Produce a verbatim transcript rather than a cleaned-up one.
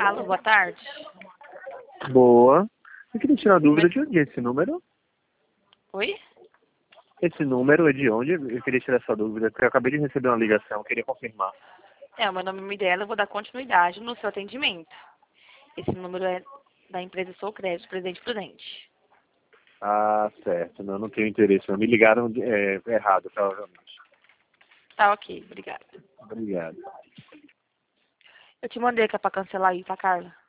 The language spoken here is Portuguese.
Alô, boa tarde. Boa. Eu queria tirar dúvida de onde é esse número. Oi? Esse número é de onde? Eu queria tirar essa dúvida, porque eu acabei de receber uma ligação, eu queria confirmar. É, o meu nome é Mirella, eu vou dar continuidade no seu atendimento. Esse número é da empresa Sou Crédito, Presidente Prudente. Ah, certo. Não, não tenho interesse. Não. Me ligaram é, errado, provavelmente. Tá, ok, obrigada. Obrigado. Eu te mandei que é pra cancelar aí, tá, Carla?